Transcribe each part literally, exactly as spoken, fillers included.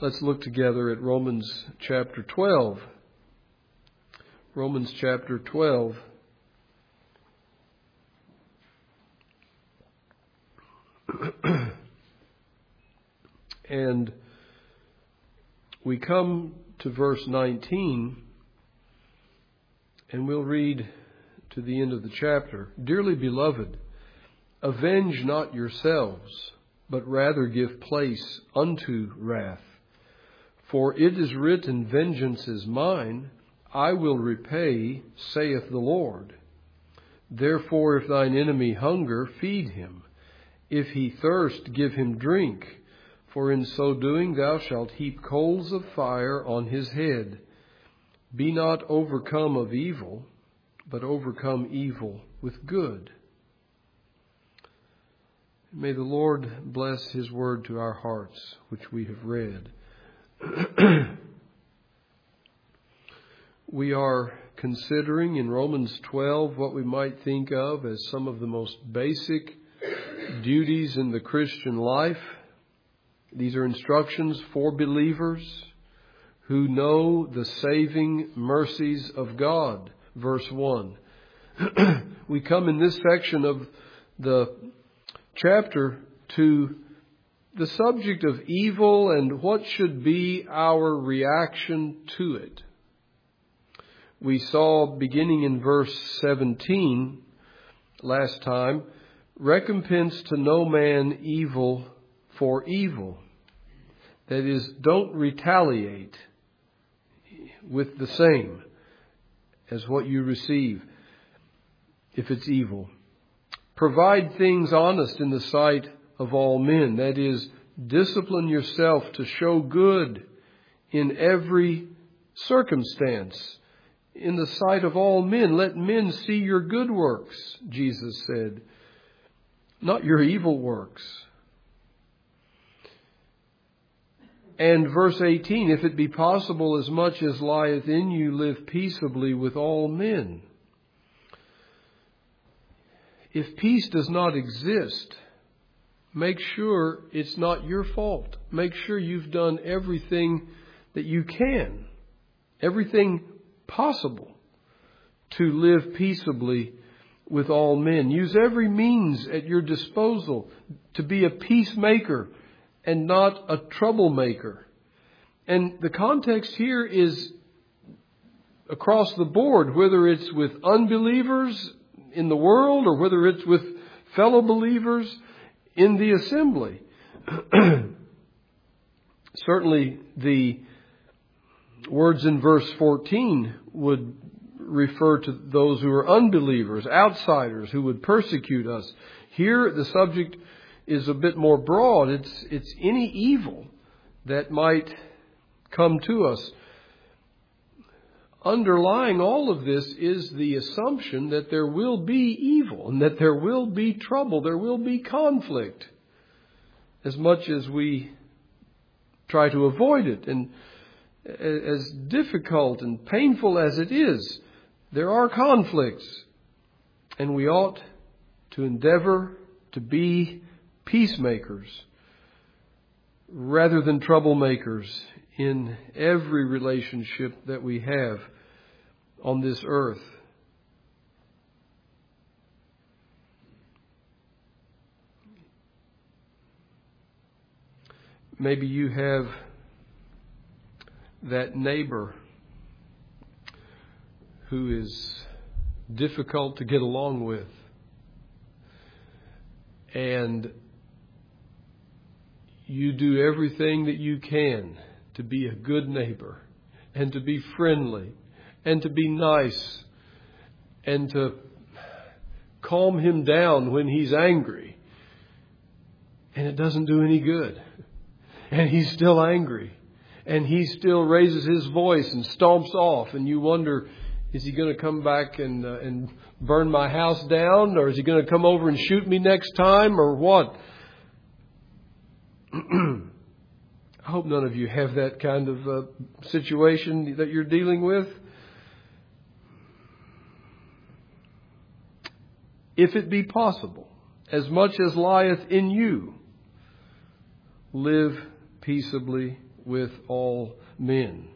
Let's look together at Romans chapter twelve. Romans chapter twelve. And we come to verse nineteen, and we'll read to the end of the chapter. Dearly beloved, avenge not yourselves, but rather give place unto wrath. For it is written, vengeance is mine, I will repay, saith the Lord. Therefore, if thine enemy hunger, feed him. If he thirst, give him drink. For in so doing thou shalt heap coals of fire on his head. Be not overcome of evil, but overcome evil with good. May the Lord bless his word to our hearts, which we have read. We are considering in Romans twelve what we might think of as some of the most basic duties in the Christian life. These are instructions for believers who know the saving mercies of God. Verse one. We come in this section of the chapter to the subject of evil and what should be our reaction to it. We saw, beginning in verse seventeen last time, recompense to no man evil for evil. That is, don't retaliate with the same as what you receive if it's evil. Provide things honest in the sight of all men. That is, discipline yourself to show good in every circumstance. In the sight of all men, let men see your good works, Jesus said, not your evil works. And verse eighteen, if it be possible, as much as lieth in you, live peaceably with all men. If peace does not exist, make sure it's not your fault. Make sure you've done everything that you can, everything possible to live peaceably with all men. Use every means at your disposal to be a peacemaker and not a troublemaker. And the context here is across the board, whether it's with unbelievers in the world or whether it's with fellow believers in the assembly. Certainly the words in verse fourteen would refer to those who are unbelievers, outsiders who would persecute us. Here the subject is a bit more broad. It's it's any evil that might come to us. Underlying all of this is the assumption that there will be evil and that there will be trouble, there will be conflict. As much as we try to avoid it, and as difficult and painful as it is, there are conflicts. And we ought to endeavor to be peacemakers rather than troublemakers in every relationship that we have on this earth. Maybe you have that neighbor who is difficult to get along with, and you do everything that you can to be a good neighbor and to be friendly and to be nice and to calm him down when he's angry. And it doesn't do any good. And he's still angry. And he still raises his voice and stomps off. And you wonder, is he going to come back and uh, and burn my house down? Or is he going to come over and shoot me next time? Or what? I hope none of you have that kind of uh, situation that you're dealing with. If it be possible, as much as lieth in you, live peaceably with all men.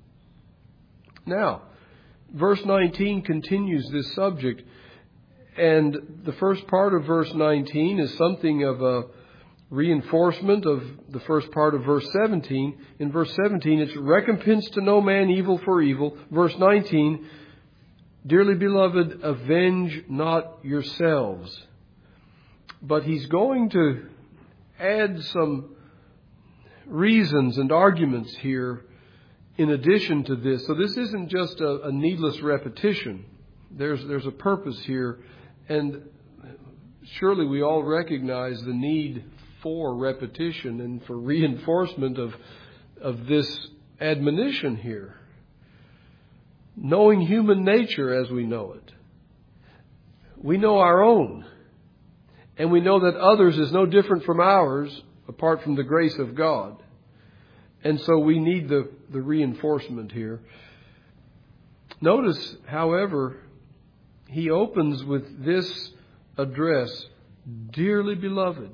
Now, verse nineteen continues this subject. And the first part of verse nineteen is something of a reinforcement of the first part of verse seventeen. In verse seventeen, it's recompense to no man evil for evil. Verse nineteen, dearly beloved, avenge not yourselves. But he's going to add some reasons and arguments here in addition to this. So this isn't just a, a needless repetition. There's, there's a purpose here. And surely we all recognize the need for repetition and for reinforcement of, of this admonition here. Knowing human nature as we know it. We know our own. And we know that others is no different from ours apart from the grace of God. And so we need the, the reinforcement here. Notice, however, he opens with this address, dearly beloved.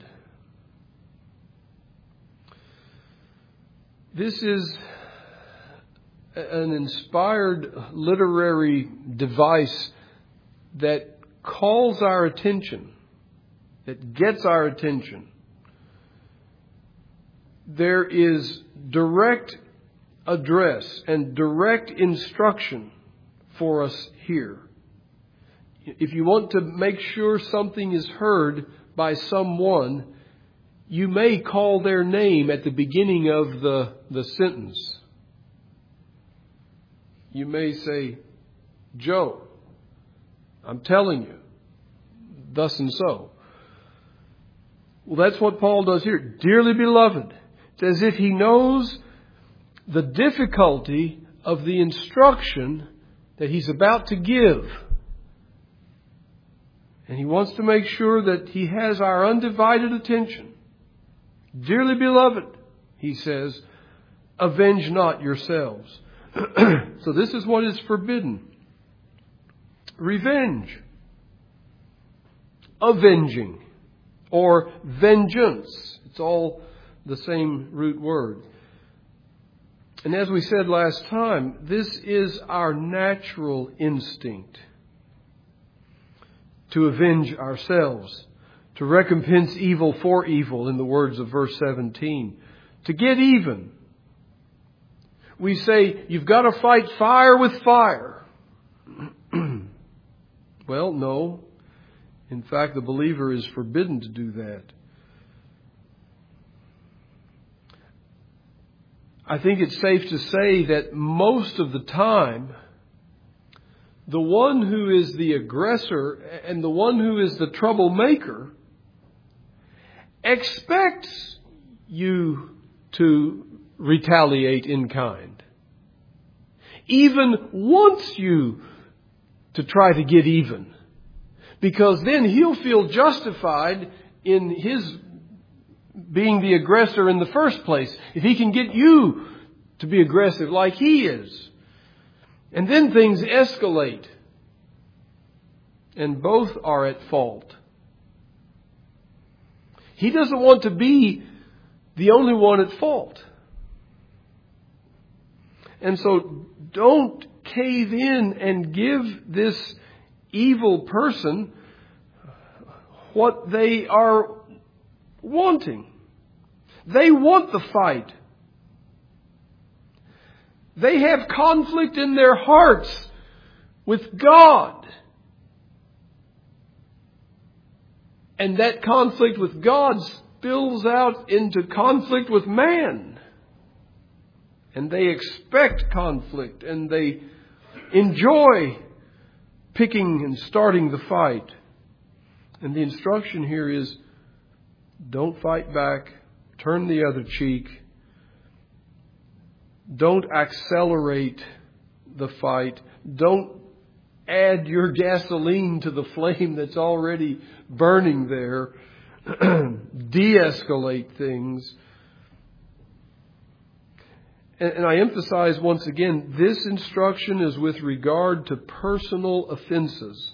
This is an inspired literary device that calls our attention, that gets our attention. There is direct address and direct instruction for us here. If you want to make sure something is heard by someone, you may call their name at the beginning of the, the sentence. You may say, Joe, I'm telling you, thus and so. Well, that's what Paul does here. Dearly beloved. It's as if he knows the difficulty of the instruction that he's about to give. And he wants to make sure that he has our undivided attention. Dearly beloved, he says, avenge not yourselves. So this is what is forbidden. Revenge. Avenging. Or vengeance. It's all the same root word. And as we said last time, this is our natural instinct. To avenge ourselves. To recompense evil for evil, in the words of verse seventeen. To get even. We say, you've got to fight fire with fire. Well, no. In fact, the believer is forbidden to do that. I think it's safe to say that most of the time, the one who is the aggressor and the one who is the troublemaker expects you to retaliate in kind. Even wants you to try to get even. Because then he'll feel justified in his being the aggressor in the first place. If he can get you to be aggressive like he is. And then things escalate. And both are at fault. He doesn't want to be the only one at fault. And so don't cave in and give this evil person what they are wanting. They want the fight. They have conflict in their hearts with God. And that conflict with God spills out into conflict with man. And they expect conflict and they enjoy picking and starting the fight. And the instruction here is, don't fight back. Turn the other cheek. Don't accelerate the fight. Don't add your gasoline to the flame that's already burning there. De-escalate things. And I emphasize once again, this instruction is with regard to personal offenses.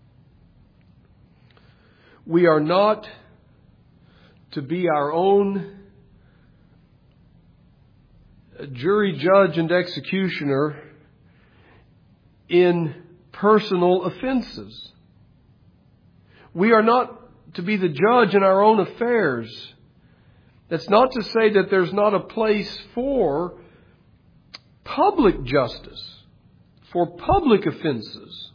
We are not to be our own jury, judge, and executioner in personal offenses. We are not to be the judge in our own affairs. That's not to say that there's not a place for public justice, for public offenses.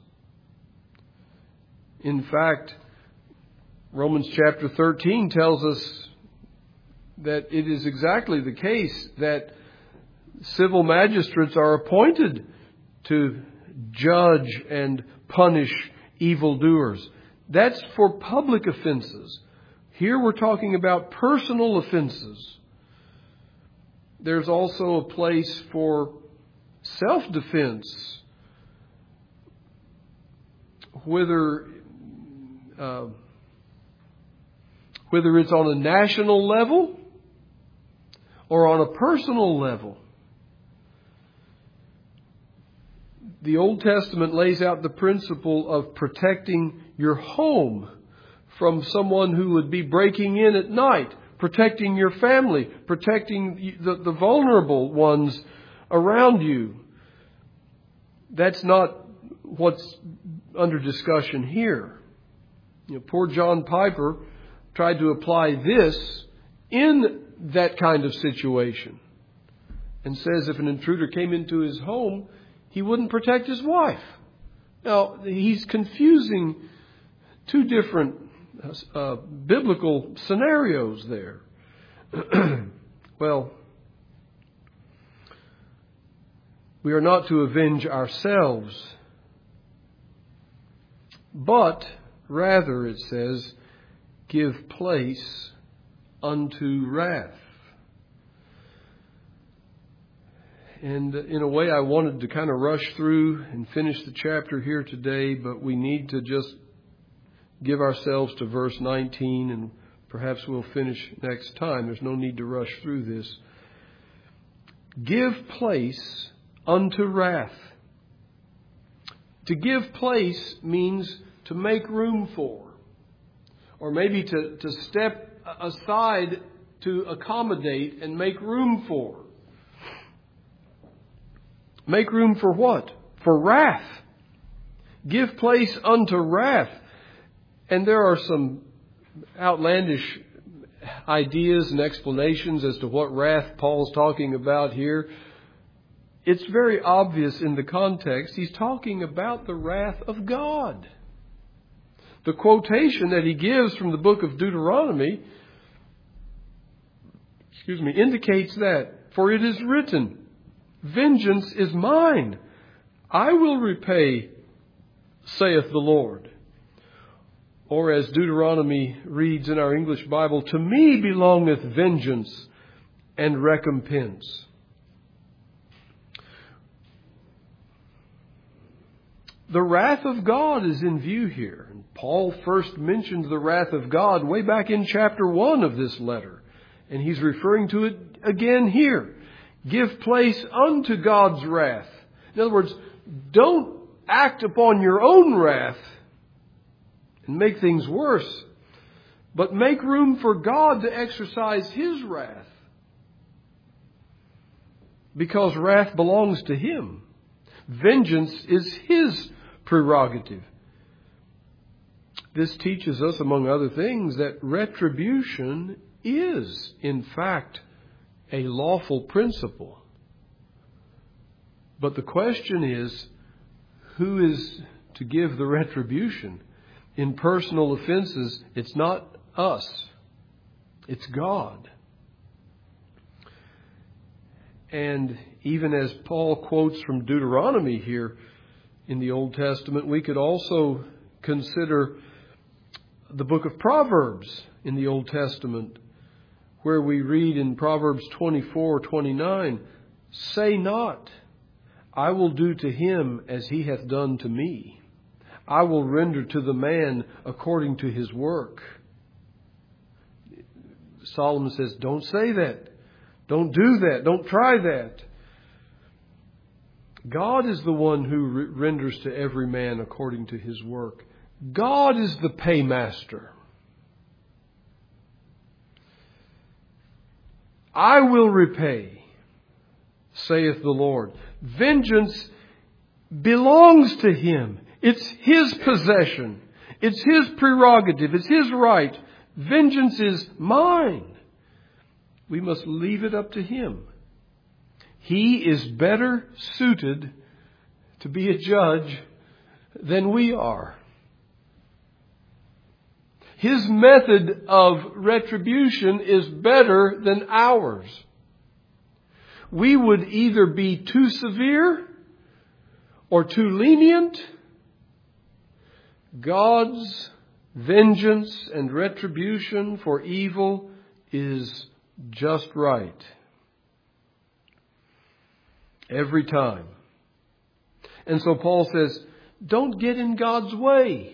In fact, Romans chapter thirteen tells us that it is exactly the case that civil magistrates are appointed to judge and punish evildoers. That's for public offenses. Here we're talking about personal offenses. There's also a place for self-defense, whether uh, whether it's on a national level or on a personal level. The Old Testament lays out the principle of protecting your home from someone who would be breaking in at night, protecting your family, protecting the, the vulnerable ones around you. That's not what's under discussion here. You know, poor John Piper tried to apply this in that kind of situation and says if an intruder came into his home, he wouldn't protect his wife. Now, he's confusing two different uh, biblical scenarios there. Well, we are not to avenge ourselves, but rather, it says, give place unto wrath. And in a way, I wanted to kind of rush through and finish the chapter here today, but we need to just give ourselves to verse nineteen, and perhaps we'll finish next time. There's no need to rush through this. Give place unto wrath. To give place means to make room for, or maybe to, to step aside to accommodate and make room for. Make room for what? For wrath. Give place unto wrath. And there are some outlandish ideas and explanations as to what wrath Paul's talking about here. It's very obvious in the context. He's talking about the wrath of God. The quotation that he gives from the book of Deuteronomy, excuse me, indicates that. For it is written, vengeance is mine. I will repay, saith the Lord. Or as Deuteronomy reads in our English Bible, to me belongeth vengeance and recompense. The wrath of God is in view here. And Paul first mentioned the wrath of God way back in chapter one of this letter. And he's referring to it again here. Give place unto God's wrath. In other words, don't act upon your own wrath and make things worse, but make room for God to exercise His wrath. Because wrath belongs to Him. Vengeance is His prerogative. This teaches us, among other things, that retribution is, in fact, a lawful principle. But the question is, who is to give the retribution? In personal offenses, it's not us. It's God. And even as Paul quotes from Deuteronomy here in the Old Testament, we could also consider the book of Proverbs in the Old Testament, where we read in Proverbs twenty-four twenty-nine, say not, I will do to him as he hath done to me. I will render to the man according to his work. Solomon says, don't say that. Don't do that. Don't try that. God is the one who re- renders to every man according to his work. God is the paymaster. I will repay. saith the Lord. Vengeance belongs to Him. It's His possession. It's His prerogative. It's His right. Vengeance is mine. We must leave it up to Him. He is better suited to be a judge than we are. His method of retribution is better than ours. We would either be too severe or too lenient. God's vengeance and retribution for evil is just right. Every time. And so Paul says, don't get in God's way.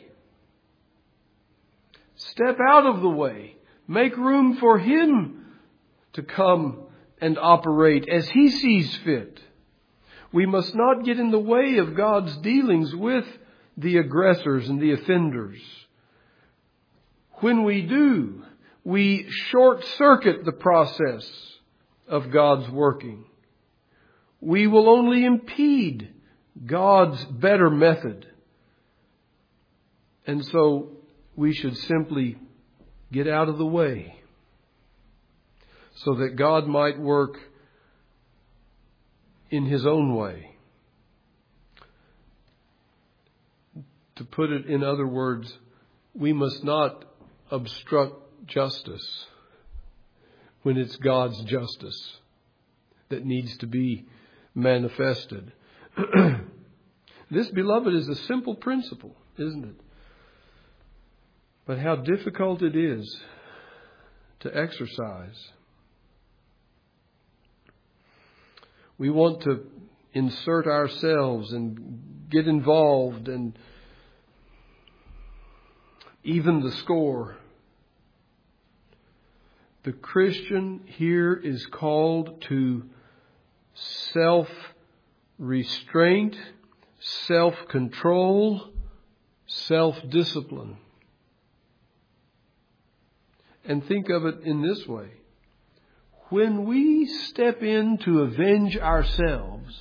Step out of the way. Make room for Him to come and operate as He sees fit. We must not get in the way of God's dealings with the aggressors and the offenders. When we do, we short-circuit the process of God's working. We will only impede God's better method. And so we should simply get out of the way so that God might work in His own way. To put it in other words, we must not obstruct justice when it's God's justice that needs to be manifested. This, beloved, is a simple principle, isn't it? But how difficult it is to exercise. We want to insert ourselves and get involved and even the score. The Christian here is called to self-restraint, self-control, self-discipline. And think of it in this way. When we step in to avenge ourselves,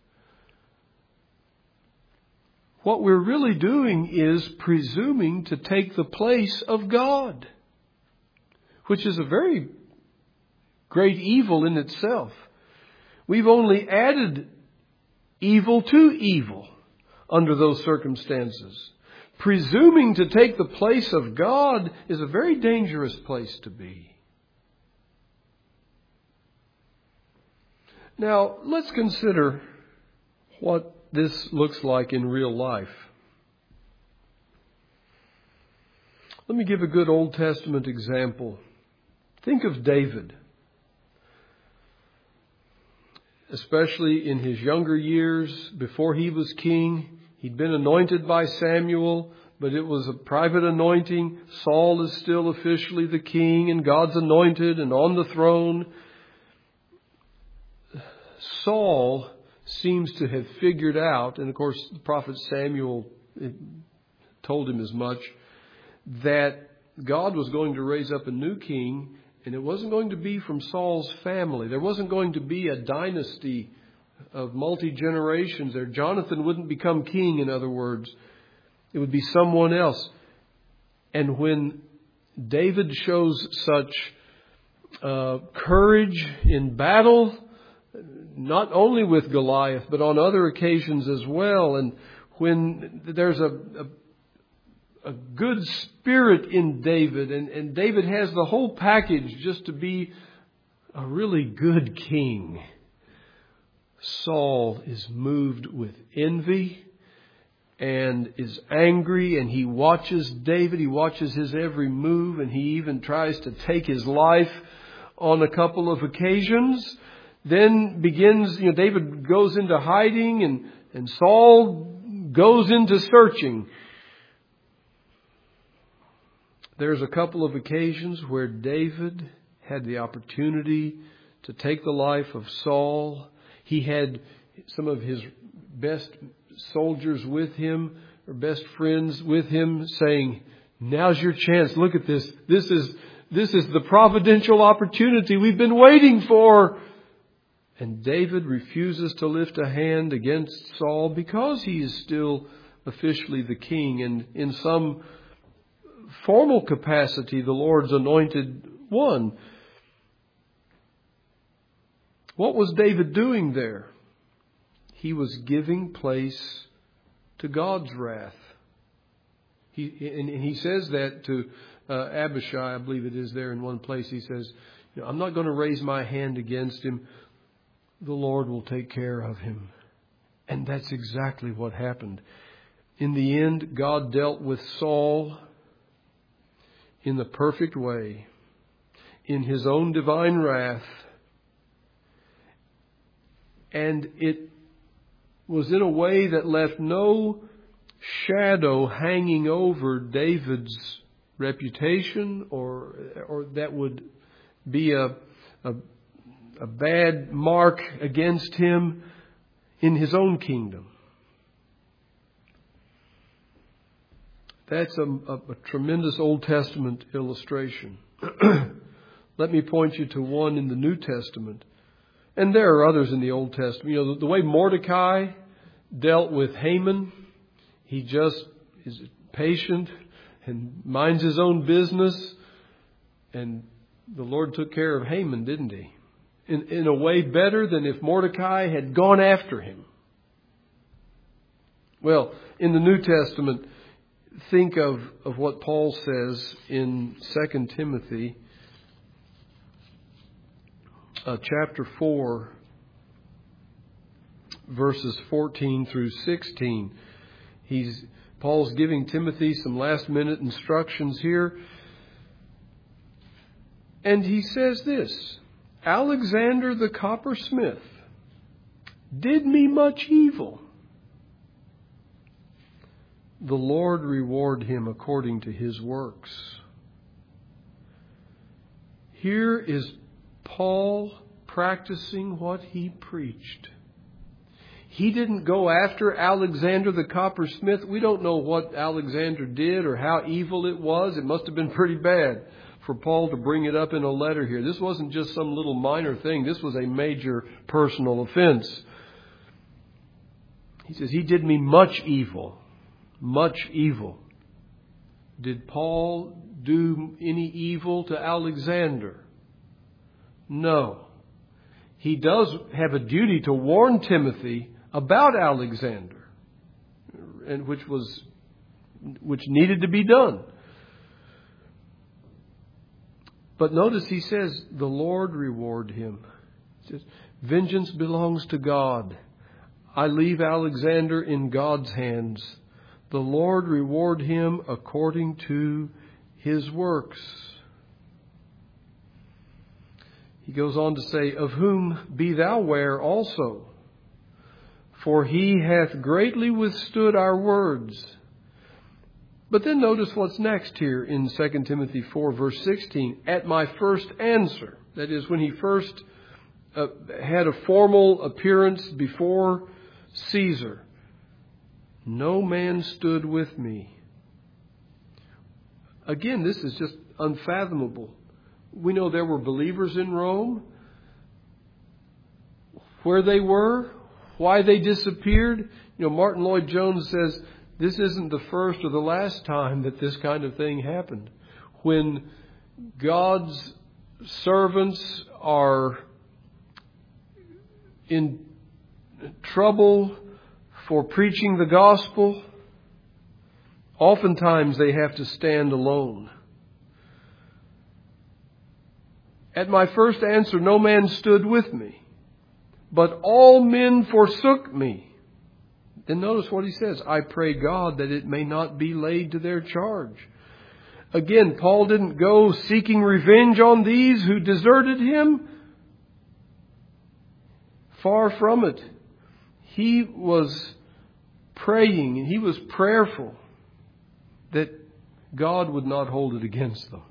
what we're really doing is presuming to take the place of God, which is a very great evil in itself. We've only added evil to evil under those circumstances. Presuming to take the place of God is a very dangerous place to be. Now, let's consider what this looks like in real life. Let me give a good Old Testament example. Think of David. Especially in his younger years, before he was king. He'd been anointed by Samuel, but it was a private anointing. Saul is still officially the king, and God's anointed and on the throne. Saul seems to have figured out, and of course the prophet Samuel told him as much, that God was going to raise up a new king, and it wasn't going to be from Saul's family. There wasn't going to be a dynasty of multi-generations there. Jonathan wouldn't become king, in other words. It would be someone else. And when David shows such uh, courage in battle, not only with Goliath, but on other occasions as well, and when there's a, a, a good spirit in David, and, and David has the whole package just to be a really good king, Saul is moved with envy and is angry, and he watches David. He watches his every move, and he even tries to take his life on a couple of occasions. Then begins, you know, David goes into hiding, and, and Saul goes into searching. There's a couple of occasions where David had the opportunity to take the life of Saul. He had some of his best soldiers with him, or best friends with him, saying, "Now's your chance. Look at this. This is, this is the providential opportunity we've been waiting for." And David refuses to lift a hand against Saul because he is still officially the king and in some formal capacity the Lord's anointed one. What was David doing there? He was giving place to God's wrath. He, and he says that to uh, Abishai, I believe it is there in one place. He says, you know, I'm not going to raise my hand against him. The Lord will take care of him. And that's exactly what happened. In the end, God dealt with Saul in the perfect way, in His own divine wrath. And it was in a way that left no shadow hanging over David's reputation, or or that would be a, a, a bad mark against him in his own kingdom. That's a, a, a tremendous Old Testament illustration. Let me point you to one in the New Testament. And there are others in the Old Testament. You know, the, the way Mordecai dealt with Haman, he just is patient and minds his own business. And the Lord took care of Haman, didn't He? In, in a way better than if Mordecai had gone after him. Well, in the New Testament, think of, of what Paul says in Second Timothy uh, chapter four, verses fourteen through sixteen. He's Paul's giving Timothy some last minute instructions here. And he says this, Alexander the coppersmith did me much evil. The Lord reward him according to his works. Here is Paul practicing what he preached. He didn't go after Alexander the coppersmith. We don't know what Alexander did or how evil it was. It must have been pretty bad for Paul to bring it up in a letter here. This wasn't just some little minor thing. This was a major personal offense. He says, he did me much evil. Much evil. Did Paul do any evil to Alexander? No. He does have a duty to warn Timothy about Alexander, and which was which needed to be done. But notice he says, the Lord reward him. He says, vengeance belongs to God. I leave Alexander in God's hands. The Lord reward him according to his works. He goes on to say, of whom be thou ware also, for he hath greatly withstood our words. But then notice what's next here in Second Timothy four, verse sixteen. At my first answer, that is, when he first uh, had a formal appearance before Caesar, no man stood with me. Again, this is just unfathomable. We know there were believers in Rome. Where they were, why they disappeared. You know, Martin Lloyd-Jones says this isn't the first or the last time that this kind of thing happened. When God's servants are in trouble for preaching the gospel, oftentimes they have to stand alone. At my first answer, no man stood with me, but all men forsook me. Then notice what he says. I pray God that it may not be laid to their charge. Again, Paul didn't go seeking revenge on these who deserted him. Far from it. He was praying and he was prayerful that God would not hold it against them.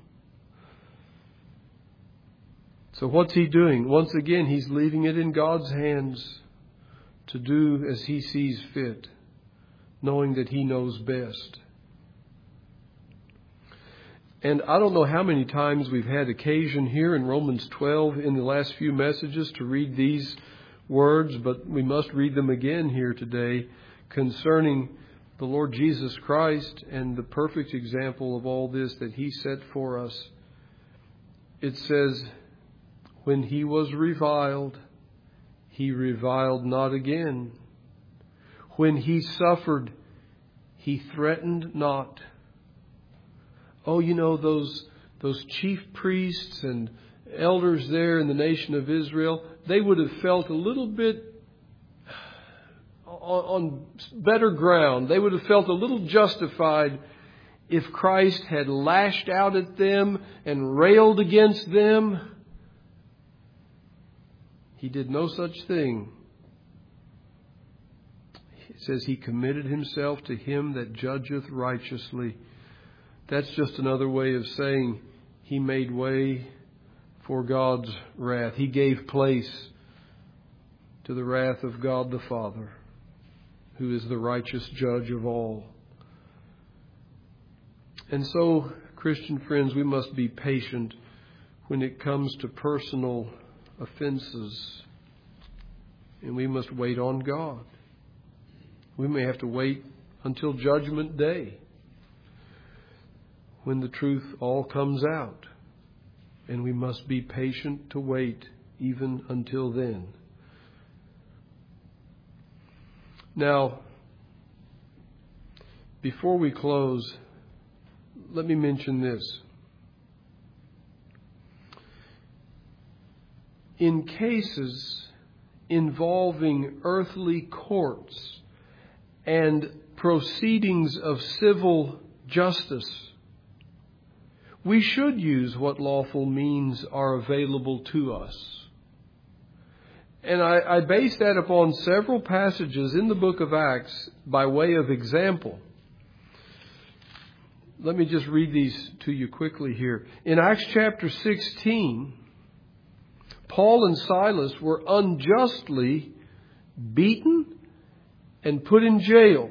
So what's he doing? Once again, he's leaving it in God's hands to do as he sees fit, knowing that he knows best. And I don't know how many times we've had occasion here in Romans twelve in the last few messages to read these words, but we must read them again here today concerning the Lord Jesus Christ and the perfect example of all this that He set for us. It says, when He was reviled, He reviled not again. When He suffered, He threatened not. Oh, you know, those those chief priests and elders there in the nation of Israel, they would have felt a little bit on, on better ground. They would have felt a little justified if Christ had lashed out at them and railed against them. He did no such thing. It says He committed Himself to Him that judgeth righteously. That's just another way of saying He made way for God's wrath. He gave place to the wrath of God the Father, who is the righteous judge of all. And so, Christian friends, we must be patient when it comes to personal offenses. And we must wait on God. We may have to wait until Judgment Day, when the truth all comes out. And we must be patient to wait even until then. Now, before we close, let me mention this. In cases involving earthly courts and proceedings of civil justice, we should use what lawful means are available to us. And I, I base that upon several passages in the book of Acts by way of example. Let me just read these to you quickly here. In Acts chapter sixteen, Paul and Silas were unjustly beaten and put in jail.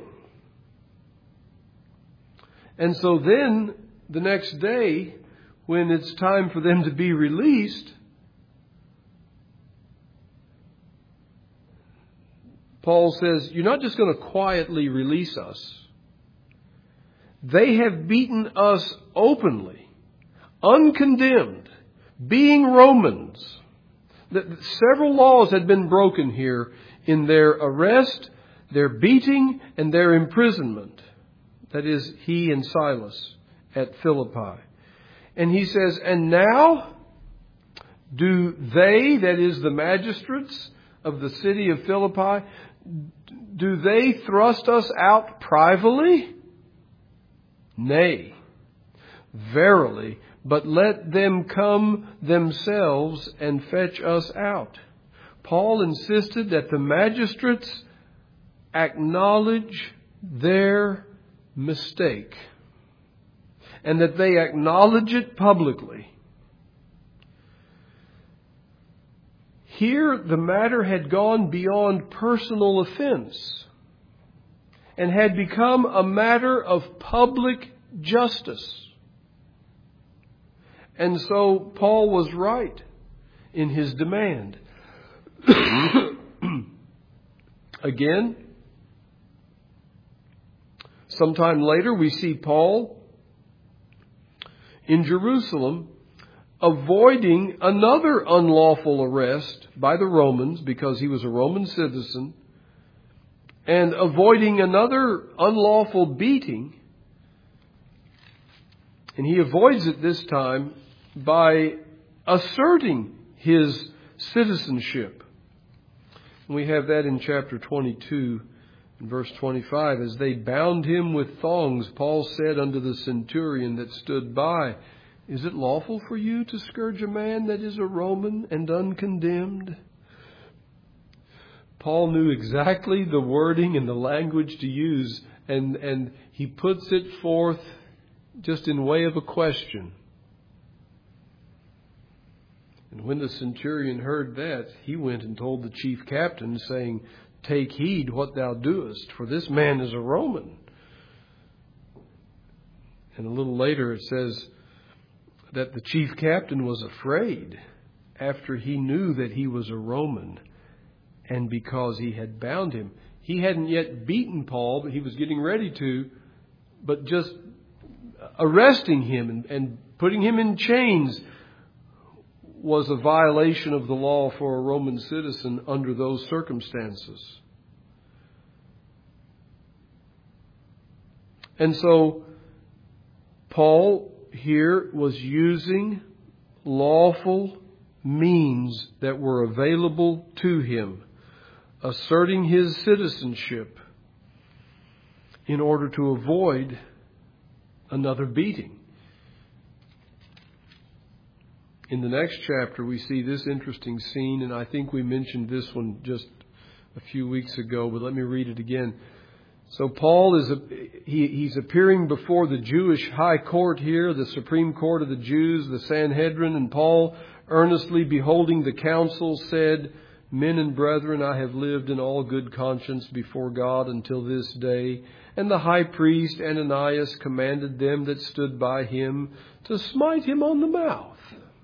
And so then, the next day, when it's time for them to be released, Paul says, you're not just going to quietly release us. They have beaten us openly, uncondemned, being Romans. Several laws had been broken here in their arrest, their beating, and their imprisonment. That is, he and Silas at Philippi. And he says, and now do they, that is the magistrates of the city of Philippi, do they thrust us out privately? Nay, verily, but let them come themselves and fetch us out. Paul insisted that the magistrates acknowledge their mistake, and that they acknowledge it publicly. Here, the matter had gone beyond personal offense and had become a matter of public justice. And so Paul was right in his demand. Again, sometime later we see Paul in Jerusalem avoiding another unlawful arrest by the Romans because he was a Roman citizen, and avoiding another unlawful beating. And he avoids it this time by asserting his citizenship. And we have that in chapter twenty-two, in verse twenty-five. As they bound him with thongs, Paul said unto the centurion that stood by, is it lawful for you to scourge a man that is a Roman and uncondemned? Paul knew exactly the wording and the language to use, and, and he puts it forth just in way of a question. And when the centurion heard that, he went and told the chief captain, saying, take heed what thou doest, for this man is a Roman. And a little later it says, that the chief captain was afraid after he knew that he was a Roman, and because he had bound him. He hadn't yet beaten Paul, but he was getting ready to, but just arresting him and, and putting him in chains was a violation of the law for a Roman citizen under those circumstances. And so Paul here was using lawful means that were available to him, asserting his citizenship in order to avoid another beating. In the next chapter, we see this interesting scene, and I think we mentioned this one just a few weeks ago, but let me read it again. So Paul is a, he, he's appearing before the Jewish high court here, the supreme court of the Jews, the Sanhedrin, and Paul, earnestly beholding the council, said, "Men and brethren, I have lived in all good conscience before God until this day." And the high priest Ananias commanded them that stood by him to smite him on the mouth.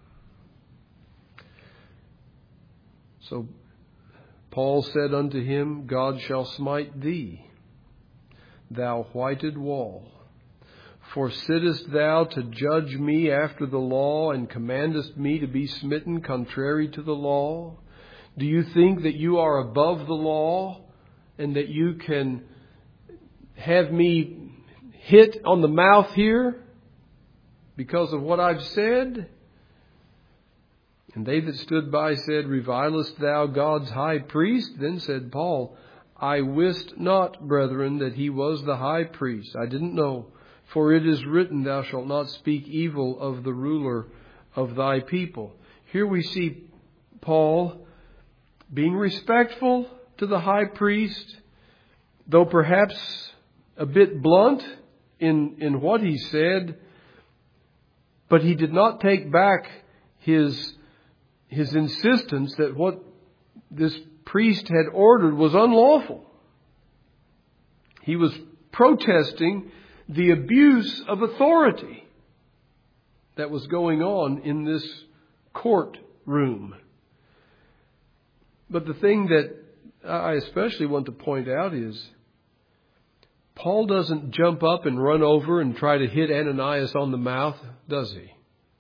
So Paul said unto him, "God shall smite thee, thou whited wall. For sittest thou to judge me after the law, and commandest me to be smitten contrary to the law? Do you think that you are above the law, and that you can have me hit on the mouth here because of what I've said?" And they that stood by said, "Revilest thou God's high priest?" Then said Paul, "I wist not, brethren, that he was the high priest. I didn't know. For it is written, Thou shalt not speak evil of the ruler of thy people." Here we see Paul being respectful to the high priest, though perhaps a bit blunt in, in what he said, but he did not take back his, his insistence that what this priest had ordered was unlawful. He was protesting the abuse of authority that was going on in this courtroom. But the thing that I especially want to point out is Paul doesn't jump up and run over and try to hit Ananias on the mouth, does he?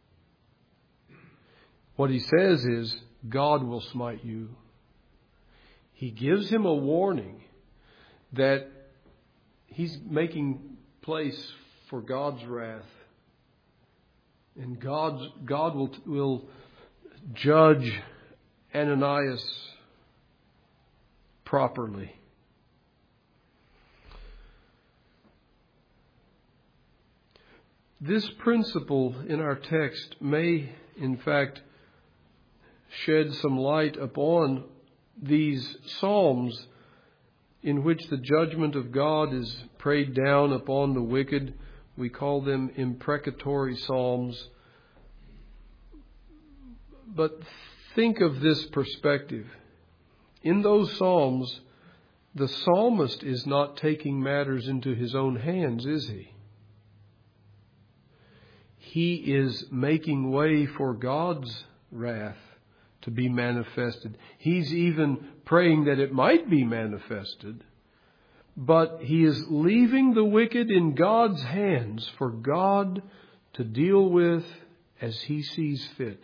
What he says is, "God will smite you." He gives him a warning that he's making place for God's wrath. And God's, God will, will judge Ananias properly. This principle in our text may, in fact, shed some light upon these psalms in which the judgment of God is prayed down upon the wicked. We call them imprecatory psalms. But think of this perspective. In those psalms, the psalmist is not taking matters into his own hands, is he? He is making way for God's wrath to be manifested. He's even praying that it might be manifested. But he is leaving the wicked in God's hands for God to deal with as he sees fit.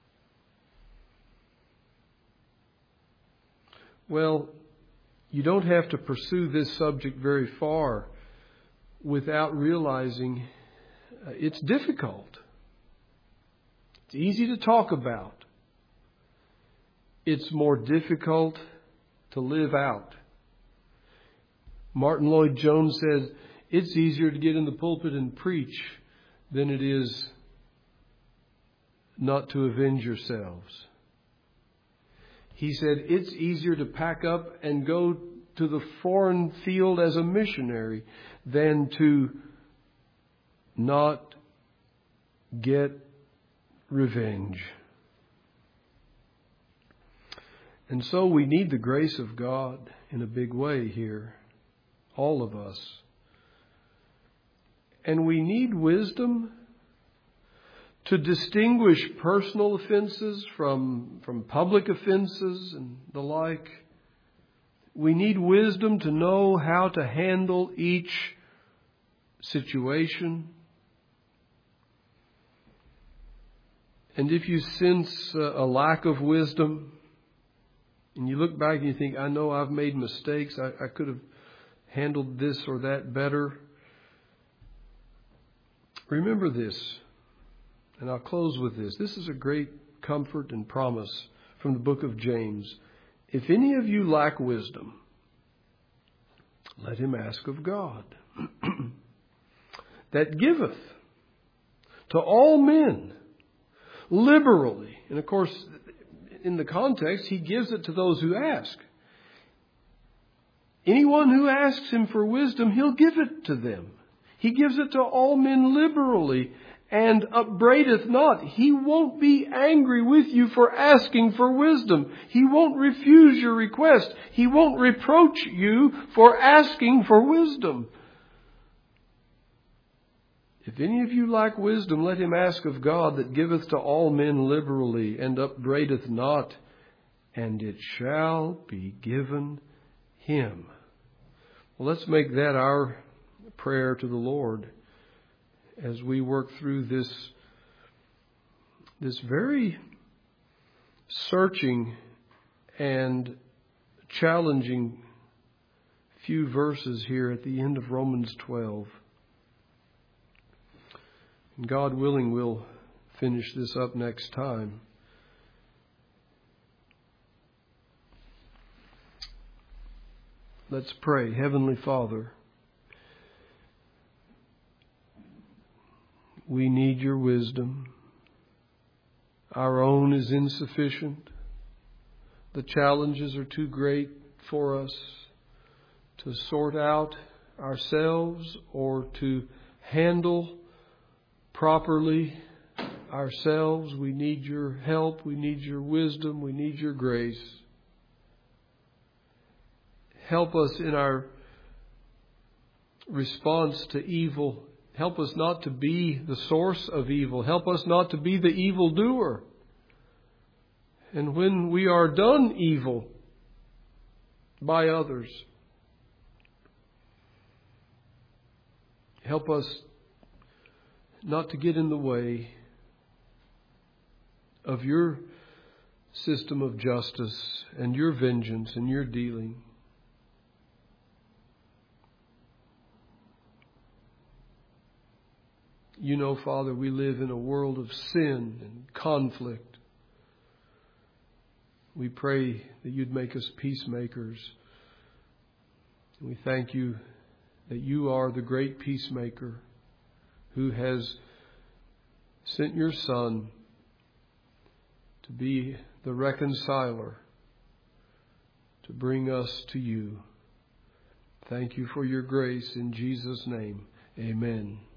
Well, you don't have to pursue this subject very far without realizing it's difficult. It's easy to talk about. It's more difficult to live out. Martin Lloyd-Jones says, it's easier to get in the pulpit and preach than it is not to avenge yourselves. He said, it's easier to pack up and go to the foreign field as a missionary than to not get revenge. And so we need the grace of God in a big way here, all of us. And we need wisdom to distinguish personal offenses from, from public offenses and the like. We need wisdom to know how to handle each situation. And if you sense a lack of wisdom, and you look back and you think, I know I've made mistakes, I, I could have handled this or that better. Remember this, and I'll close with this. This is a great comfort and promise from the book of James. If any of you lack wisdom, let him ask of God, that giveth to all men liberally. And of course, in the context, he gives it to those who ask. Anyone who asks him for wisdom, he'll give it to them. He gives it to all men liberally and upbraideth not. He won't be angry with you for asking for wisdom. He won't refuse your request. He won't reproach you for asking for wisdom. If any of you lack wisdom, let him ask of God that giveth to all men liberally and upbraideth not, and it shall be given him. Well, let's make that our prayer to the Lord as we work through this, this very searching and challenging few verses here at the end of Romans twelve. And God willing, we'll finish this up next time. Let's pray. Heavenly Father, we need your wisdom. Our own is insufficient. The challenges are too great for us to sort out ourselves or to handle properly ourselves. We need your help. We need your wisdom. We need your grace. Help us in our response to evil. Help us not to be the source of evil. Help us not to be the evildoer. And when we are done evil by others, help us not to get in the way of your system of justice and your vengeance and your dealing. You know, Father, we live in a world of sin and conflict. We pray that you'd make us peacemakers. And we thank you that you are the great peacemaker who has sent your Son to be the reconciler, to bring us to you. Thank you for your grace in Jesus' name. Amen.